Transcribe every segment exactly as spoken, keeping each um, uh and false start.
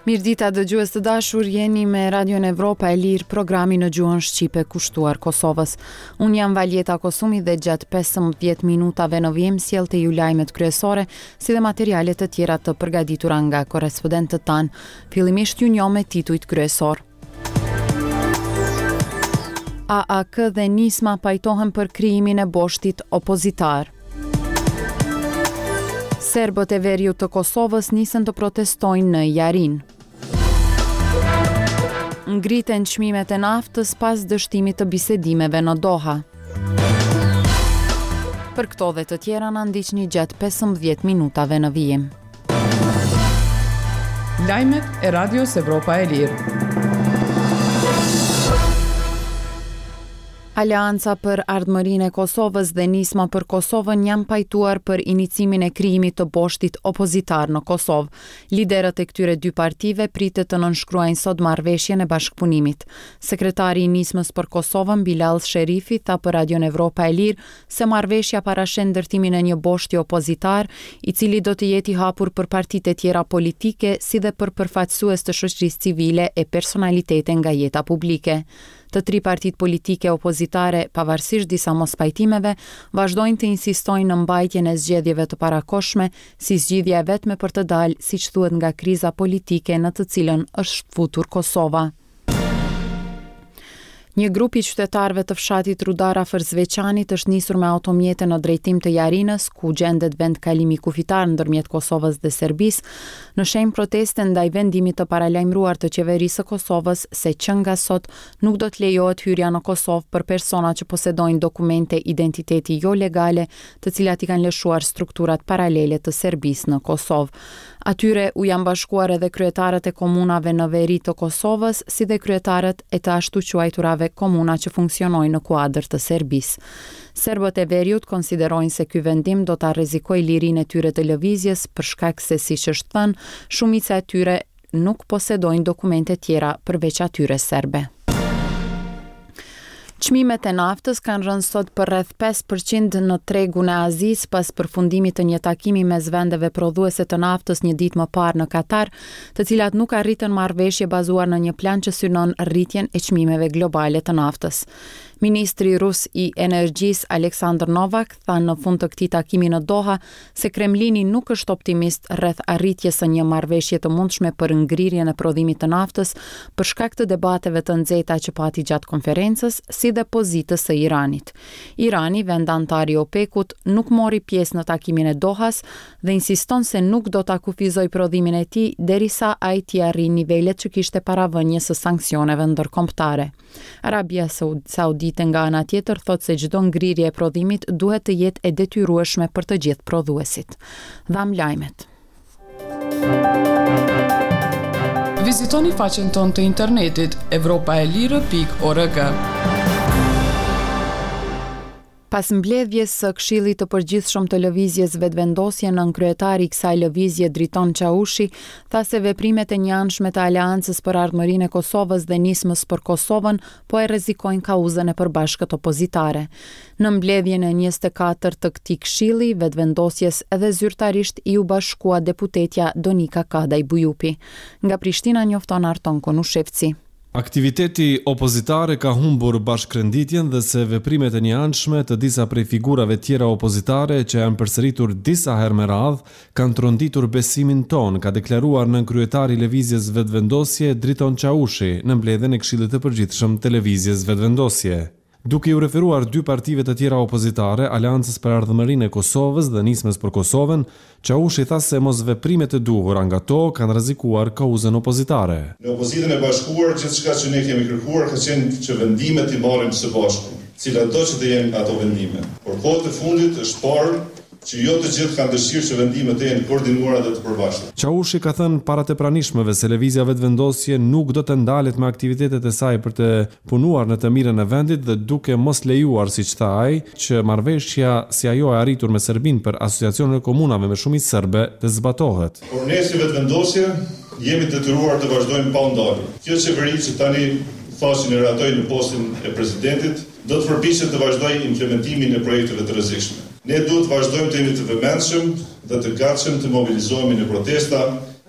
Mirdita dëgjues të dashur, jeni me Radion Evropa e Lirë, programi në gjuhën shqipe kushtuar Kosovës. Unë jam Valjeta Kosumi dhe gjatë pesëmbëdhjetë minutave në vijim sjell te ju lajmet kryesore, si dhe materialet të tjera të përgatitura nga korrespondentët tanë. Fillimisht ju njoh me titujt kryesor. A A K dhe Nisma pajtohen për krijimin e boshtit opozitar. Serbët e veriut të Kosovës nisën të protestojnë në Jarin. Ngriten çmimet e naftës pas dështimit të bisedimeve në Doha. Për këto dhe të tjera na ndiqni gjatë pesëmbëdhjetë minutave në vijim. Lajmet e Radios Evropa e Lirë. Aleanca për Ardhmërinë e Kosovës dhe Nisma për Kosovën janë pajtuar për inicimin e krijimit të boshtit opozitar në Kosovë. Liderët e këtyre dy partive pritet të nënshkruajnë sot marrëveshjen e bashkëpunimit. Sekretari i Nismës për Kosovën, Bilal Sherifi, tha për Radion Evropa e Lirë se marrëveshja parashen ndërtimin e një boshti opozitar, i cili do të jetë i hapur për partitë e tjera politike, si dhe për përfaqësues të shoqërisë civile e personalitete nga jeta publike. Të tri partitë politike opozitare, pavarësisht disa mospajtimeve, vazhdojnë të insistojnë në mbajtjen e zgjedhjeve të parakohshme si zgjidhja e vetme për të dalë, siç thuhet, nga kriza politike në të cilën është futur Kosova. Një grup i qytetarëve të fshatit Rudar afër Zveçanit është nisur me automjete në drejtim të Jarinës, ku gjendet vend kalimi kufitar ndërmjet Kosovës dhe Serbisë, në shenjë proteste ndaj vendimit të paralajmëruar të qeverisë së Kosovës se që nga sot nuk do të lejohet hyrja në Kosovë për persona që posedojnë dokumente identiteti jo legale, të cilat i kanë lëshuar strukturat paralele të Serbisë në Kosovë. Atyre u janë bashkuar edhe kryetarët e komunave në veri të Kosovës, si dhe kryetarët e të ashtu quajturave komuna që funksionojnë në kuadër të Serbisë. Serbët e veriut konsiderojnë se ky vendim do ta rrezikojë lirinë e tyre të lëvizjes, për shkak se, siç është thënë, shumica e tyre nuk posedojnë dokumente tjera përveç atyre serbe. Çmimet e naftës kanë rënë sot për rreth pesë përqind në tregun e Azisë pas përfundimit të një takimi mes vendeve prodhuese të naftës një ditë më parë në Katar, të cilat nuk arritën marrëveshje bazuar në një plan që synon rritjen e çmimeve globale të naftës. Ministri rus i energjisë Aleksandr Novak tha në fund të këtij takimi në Doha se Kremlini nuk është optimist rreth arritjes së një marrëveshje të mundshme për ngrirjen e prodhimit të naftës për shkak të debateve të nxehta që pati gjatë konferencës, si dhe pozitës së Iranit. Irani, vend antar i OPEC-ut, nuk mori pjesë në takimin e Dohas dhe insiston se nuk do ta kufizojë prodhimin e tij derisa ai të arrijë nivelet që kishte paravënjes së sanksioneve ndërkombëtare. Arabia Saudite nga ana tjetër thot se çdo ngrirje e prodhimit duhet të jetë e detyrueshme për të gjithë prodhuesit. Dham lajmet. Vizitoni faqen tonë të internetit evropaelire pikë org. Pas mbledhjes së Këshillit të Përgjithshëm të Lëvizjes Vetvendosje, nën kryetari i kësaj lëvizje Driton Çaushi tha se veprimet e njëanshme të Aleancës për Ardhmërinë e Kosovës dhe Nismës për Kosovën po e rrezikojnë kauzën e përbashkët opozitare. Në mbledhjen e njëzet e katërt të këtij Këshilli Vetvendosjes edhe zyrtarisht i u bashkua deputetja Donika Kadaj Bujupi. Nga Prishtina njofton Arton Konushevci. Aktiviteti opozitare ka humbur bashkërenditjen dhe se veprimet e njëanshme të disa prej figurave tjera opozitare që janë përsëritur disa herë me radhë kanë tronditur besimin ton, ka deklaruar nën kryetari i Lëvizjes Vetvendosje Driton Çaushi në mbledhjen e Këshillit të Përgjithshëm të Lëvizjes Vetvendosje. Duke u referuar dy partive të tjera opozitare, Aleancës për Ardhmërinë e Kosovës dhe Nismës për Kosovën, Çaushi tha se mosveprimet e duhura nga to kanë rrezikuar kauzën opozitare. Në opozitën e bashkuar, gjithçka që ne kemi kërkuar ka qenë që vendimet i marrim së bashku, cilat do që të jenë ato vendime. Por kohët e fundit është parë që jo të gjithë kanë dëshirë që vendimet e jenë koordinuara dhe të përbashkëta. Çaushi ka thënë para të pranishmëve se Lëvizja Vetvendosje nuk do të ndalet me aktivitetet e saj për të punuar në të mirën e vendit dhe duke mos lejuar, siç tha ai, që marrëveshja si ajo e arritur me Serbinë për asociacionin e komunave me shumicë serbe të zbatohet. Por ne si Vetvendosje jemi detyruar të vazhdojmë pa ndalje. Kjo qeveri që tani thashin e ratoj në postin e presidentit do të përpiqet të vazhdojë implementimin e projekteve të rrezikshme. Ne duhet vazhdojmë të jemi të vëmendshëm dhe të gatshëm të mobilizohemi në protesta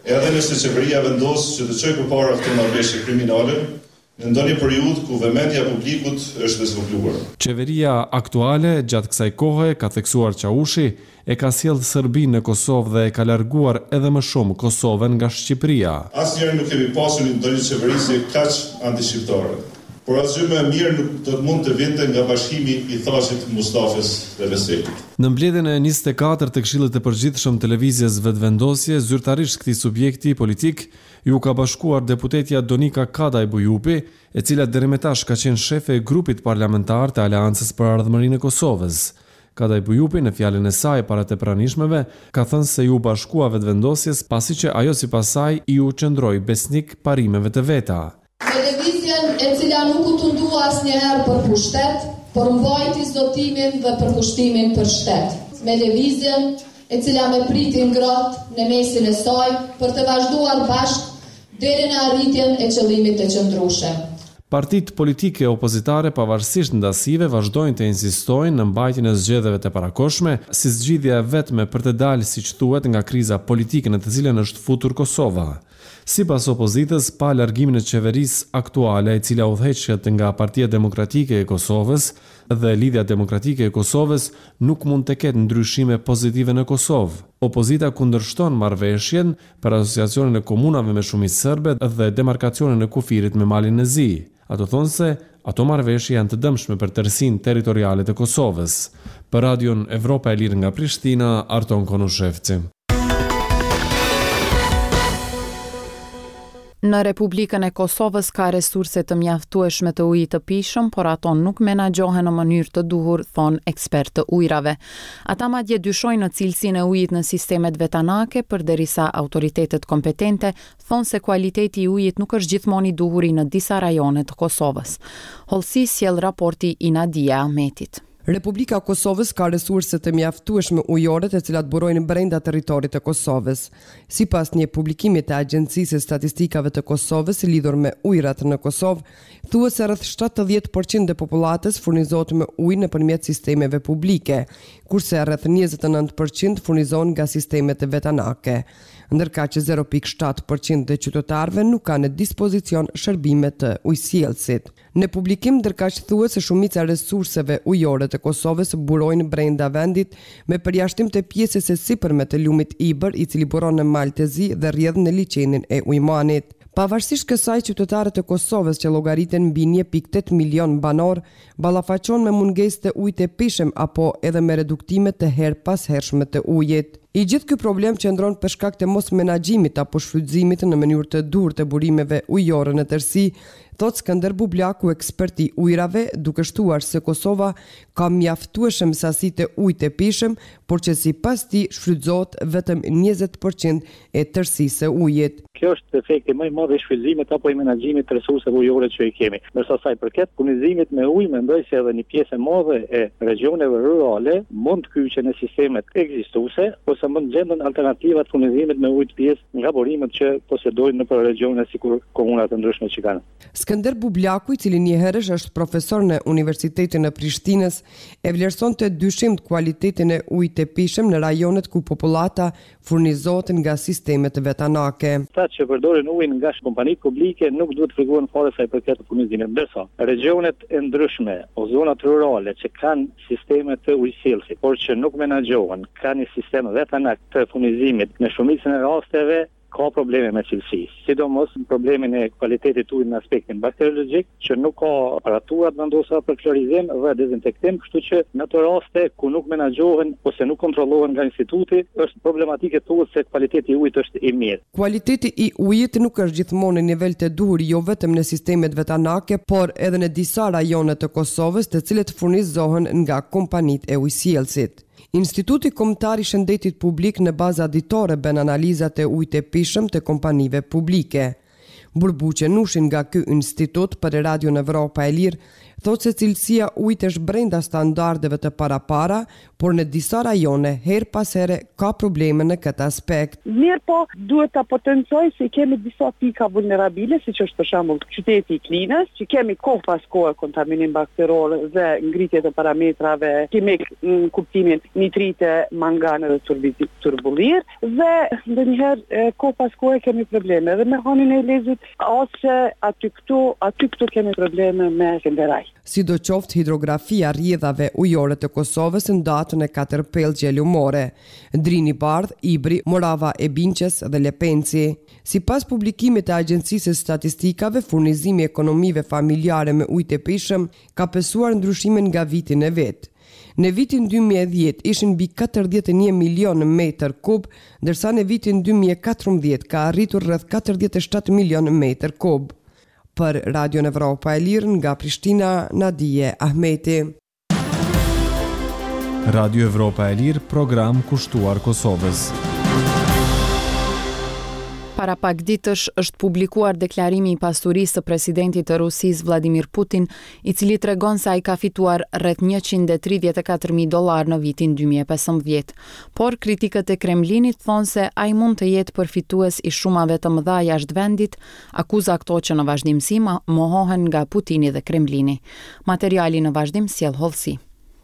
Edhe nëse qeveria vendos që të çojë përpara këtë marrëveshje kriminale, në ndonjë periudhë ku vëmendja e publikut është të zvogëluar. Qeveria aktuale gjatë kësaj kohe, ka theksuar Çaushi, e ka sjellë Serbinë në Kosovë dhe e ka larguar edhe më shumë Kosovën nga Shqipëria. Asnjëherë nuk kemi pasur ndonjë qeveri si kaq antishqiptare. Por asgjë më e mirë nuk do të mund të vinte nga bashkimi i thashit Mustafës dhe Veselit. Në mbledhjen e njëzet e katër të Këshillit të Përgjithshëm Televizjes Vetëvendosje, zyrtarisht këtij subjekti politik ju ka bashkuar deputetja Donika Kadaj Bujupi, e cila deri më tash ka qenë shefe e grupit parlamentar të Aleancës për Ardhmërinë e Kosovës. Kadaj Bujupi në fjalën e saj para të pranishmeve ka thënë se ju bashkua Vetëvendosjes pasi që ajo sipas saj i u qëndroi besnik parimeve të veta. Televizjen e cila nuk u tundua asnjëherë për pushtet, por mbajti zotimin dhe përkushtimin për shtet. Me lëvizjen e cila me priti ngrohtë në mesin e saj për të vazhduar bashkë deri në arritjen e qëllimit të qëndrueshëm. Partitë politike opozitare pavarësisht ndasive vazhdojnë të insistojnë në mbajtjen e zgjedhjeve të parakohshme si zgjidhja e vetme për të dalë, siç thuhet, nga kriza politike në të cilën është futur Kosova. Sipas opozitës, pa largimin e qeverisë aktuale, e cila udhëheqet nga Partia Demokratike e Kosovës dhe Lidhja Demokratike e Kosovës, nuk mund të ketë ndryshime pozitive në Kosovë. Opozita kundërshton marrëveshjen për asociacionin e komunave me shumicë serbe dhe demarkacionin e kufirit me malin e zi. Ato thonë se ato marrëveshje janë të dëmshme për tërësinë territoriale të Kosovës. Për Radion Evropa e Lirë nga Prishtina, Arton Konushevci. Në Republikën e Kosovës ka resurse të mjaftueshme të ujit të pijshëm, por ato nuk menaxhohen në mënyrë të duhur, thon ekspertë të ujrave. Ata madje dyshojnë në cilësinë e ujit në sistemet vetanake, përderisa autoritetet kompetente thonë se kualiteti i ujit nuk është gjithmonë i duhur në disa rajone të Kosovës. Hollësi sjell raporti i Nadia Ahmetit. Republika e Kosovës ka resurse të mjaftueshme ujore të cilat burojnë brenda territorit të Kosovës. Sipas një publikimi të Agjencisë së Statistikave të Kosovës lidhur me ujërat në Kosovë, thuhet se rreth shtatëdhjetë përqind e popullatës furnizohet me ujë nëpërmjet sistemeve publike, kurse rreth njëzet e nëntë përqind furnizohen nga sistemet vetanake, ndërka që zero pikë shtatë përqind e qytetarëve nuk kanë në dispozicion shërbime të ujësjellësit. Në publikim ndërkaq thuhet se shumica e resurseve ujore të Kosovës burojnë brenda vendit me përjashtim të pjesës së sipërme të lumit Ibër, i cili buron në mal të zi dhe rrjedh në liçenin e Ujmanit. Pavarësisht kësaj, qytetarët e Kosovës që llogariten mbi një pikë tetë milion banor ballafaqohen me mungesë të ujit të pijshëm apo edhe me reduktime të her pas hershme të ujit. I gjithë ky problem qëndron për shkak të mos menaxhimit apo shfrytëzimit në mënyrë të durë të burimeve ujore në tërësi, thot Skënder Bublaku, ekspert i ujrave, duke shtuar se Kosova ka mjaftueshëm sasi të ujit të pijshëm, por që sipas tij shfrytëzohet vetëm njëzet përqind e tërësisë së ujit. Kjo është efekti më i madh i shfrytëzimit apo i menaxhimit të resurseve ujore që i kemi. Ndërsa sa i përket furnizimit me ujë, mendoj se edhe një pjesë e madhe e regioneve rurale mund të kyçen në sistemet ekzistuese ose mund gjenden alternativat furnizimit me ujë të pjesë nga burimet që posedojnë në për regione sikur komunat e ndryshme që kanë. Skënder Bublaku, i cili një herësh është profesor në Universitetin e Prishtinës, e vlerëson të dyshim të kualitetin e ujit të pijshëm në rajonet ku popullata furnizohet nga sistemet vetanake. Ata që përdorin ujin nga kompanitë publike nuk duhet frikëhen fare sa i përket furnizimit. Ndërsa regionet e ndryshme o zonat rurale që kanë sisteme të ujësjellësit, por që nuk menaxhohen, kanë një sistem vetanak të furnizimit, në shumicën e rasteve ka probleme me cilësisë, sidomos problemin e kualitetit të ujit në aspektin bakteriologjik, që nuk ka aparaturat vendosa për klorizim dhe dezinfektim, kështu që në ato raste ku nuk menaxhohen ose nuk kontrollohen nga instituti, është problematike thuhet se kualiteti i ujit është i mirë. Kualiteti i ujit nuk është gjithmonë në nivel të duhur jo vetëm në sistemet vetanake, por edhe në disa rajone të Kosovës, të cilët furnizohen nga kompanitë e ujësjellësit. Instituti Kombëtar i Shëndetit Publik në bazë ditore bën analizat e ujit të pijshëm të kompanive publike. Burbuqe Nushin nga ky institut për Radion Evropa e Lirë Thotë se cilësia ujit është brenda standardeve të parapara, por në disa rajone her pas here ka probleme në këtë aspekt. Mirë po, duhet ta potencoj se kemi disa pika vulnerabile, siç është për shembull qyteti i Klinës, që kemi kohë pas kohë kontaminim bakteror dhe ngritje të parametrave kimik në kuptimin nitrite, mangane dhe turbullir, dhe ndonjëherë kohë pas kohë kemi probleme dhe me hanin e lezit ose aty këtu, aty këtu kemi probleme me qenderaj. Sidoqoftë, hidrografia rrjedhave ujore të Kosovës ndatën e katër pellgje lumore: Drini Bardh, Ibri, Morava e Binqes dhe Lepenci. Sipas publikimit të Agjencisë së Statistikave, furnizimi i ekonomive familjare me ujë të pishëm ka pësuar ndryshimin nga viti në vit. Në vitin dy mijë e dhjetë ishin mbi katërdhjetë e një milion metër kub, ndërsa në vitin dy mijë e katërmbëdhjetë ka arritur rreth katërdhjetë e shtatë milion metër kub. Për Radio Evropa e Lirë nga Prishtina, Nadije Ahmeti. Radio Evropa e Lirë, program kushtuar Kosovës. Para pak ditësh është publikuar deklarimi i pasurisë së presidentit të Rusisë Vladimir Putin, i cili tregon se ai ka fituar rreth njëqind e tridhjetë e katër mijë dollar në vitin dy mijë e pesëmbëdhjetë. Por kritikët e Kremlinit thonë se ai mund të jetë përfitues i shumave të mëdha jashtë vendit, akuza këto që në vazhdimsi mohohen nga Putini dhe Kremlini. Materiali në vazhdim sjell hollësi.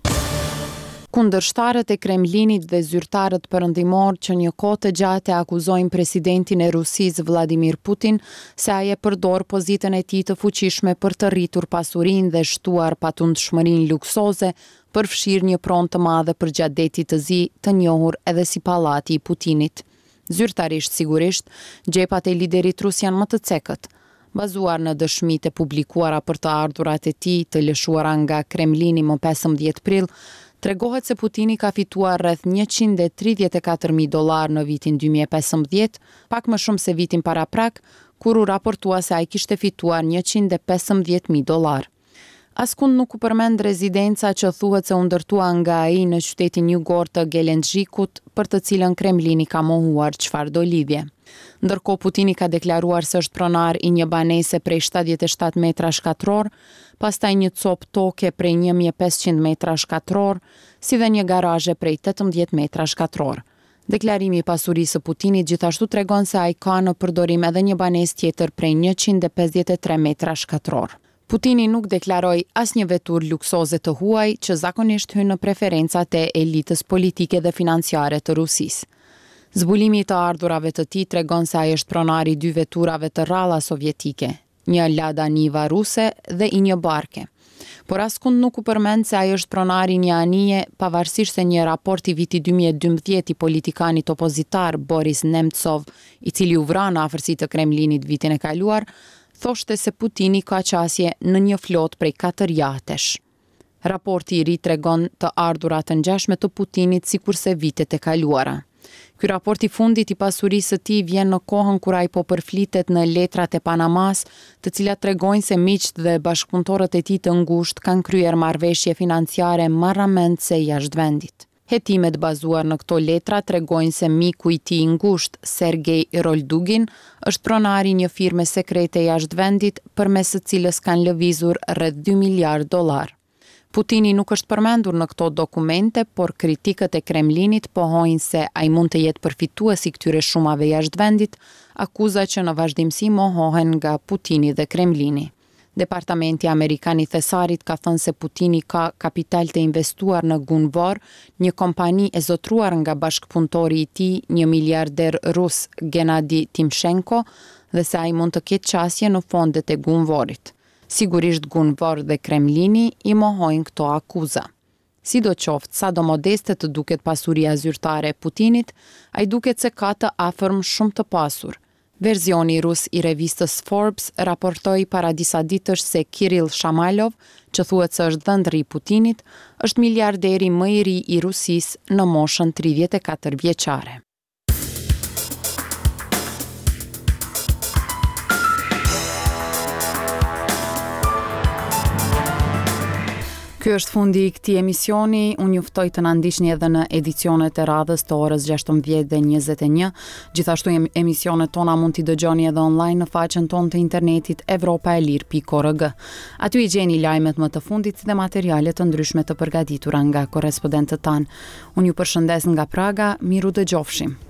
Kundërshtarët e Kremlinit dhe zyrtarët perëndimor që një kohë të gjatë akuzojnë presidentin e Rusisë Vladimir Putin se ai e përdor pozitën e tij të fuqishme për të rritur pasurinë dhe shtuar patundshmërinë luksoze për fshirë një pronë të madhe përgjatë detit të zi të njohur edhe si pallati i Putinit. Zyrtarisht sigurisht, gjepat e liderit rus janë më të cekët, bazuar në dëshmitë e publikuara për të ardhurat e tij të lëshuara nga Kremlini më pesëmbëdhjetë prill. Tregohet se Putini ka fituar rreth njëqind e tridhjetë e katër mijë dollar në vitin dy mijë e pesëmbëdhjetë, pak më shumë se vitin paraprak, kur u raportua se ai kishte fituar njëqind e pesëmbëdhjetë mijë dollar. Askund nuk u përmend rezidenca që thuhet se u ndërtua nga ai në qytetin jugor të Gelendzhikut, për të cilën Kremlini ka mohuar çfarëdo lidhje. Ndërkohë Putini ka deklaruar se është pronar i një banese prej shtatëdhjetë e shtatë metra shkatror, pastaj një copë toke prej një mijë e pesëqind metra shkatror, si dhe një garazhe prej tetëmbëdhjetë metra shkatror. Deklarimi i pasurisë së Putinit gjithashtu tregon se ai ka në përdorim edhe një banesë tjetër prej njëqind e pesëdhjetë e tre metra shkatror. Putini nuk deklaroi asnjë veturë luksoze të huaj që zakonisht hyn në preferencat e elitës politike dhe financiare të Rusisë. Zbulimi i të ardhurave të tij tregon se ai është pronari i dy veturave të rralla sovjetike, një Lada Niva ruse dhe i një barke. Por askund nuk u përmend se ai është pronari i një anije, pavarësisht se një raport i vitit dy mijë e dymbëdhjetë i politikanit opozitar Boris Nemtsov, i cili u vra në afërsi të Kremlinit vitin e kaluar, thoshte se Putini ka qasje në një flot prej katër jahtesh. Raporti i ri tregon të ardhurat të ngjashme të Putinit sikurse vitet e kaluara. Ky raport i fundit i pasurisë së tij vjen në kohën kur ai po përflitet në letrat e Panamas, të cilat tregojnë se miqt dhe bashkëpunëtorët e tij të ngushtë kanë kryer marrëveshje financiare marramendse jashtë vendit. Hetimet bazuar në këto letra tregojnë se miku i tij i ngushtë, Sergej Roldugin, është pronari i një firme sekrete jashtë vendit, përmes së cilës kanë lëvizur rreth dy miliardë dollar. Putini nuk është përmendur në këto dokumente, por kritikët e Kremlinit pohojnë se ai mund të jetë përfitues i këtyre shumave jashtë vendit, akuza që në vazhdimsi mohohen nga Putini dhe Kremlini. Departamenti Amerikan i Thesarit ka thënë se Putini ka kapital të investuar në Gunvor, një kompani e zotruar nga bashkëpunëtori i tij, një miliarder rus Gennady Timchenko, dhe se ai mund të ketë qasje në fondet e Gunvorit. Sigurisht Gunvor dhe Kremlini i mohojnë këto akuza. Sidoqoftë, sa do modeste të duket pasuria zyrtare e Putinit, ai duket se ka të afërm shumë të pasur. Verzioni rus i revistës Forbes raportoi para disa ditësh se Kirill Shamalov, që thuhet se është dhëndri i Putinit, është miliarderi më i ri i Rusisë në moshën tridhjetë e katër vjeçare. Ky Ky është fundi i këtij emisioni. Unë ju ftoj të na ndiqni edhe në edicionet e radhës të orës gjashtëmbëdhjetë dhe njëzet e një. Gjithashtu emisionet tona mund t'i dëgjoni edhe online në faqen tonë të internetit evropa e lirë pikë org. Aty i gjeni lajmet më të fundit dhe materiale të ndryshme të përgatitura nga korrespondentët tanë. Unë ju përshëndes nga Praga, miru dëgjofshim.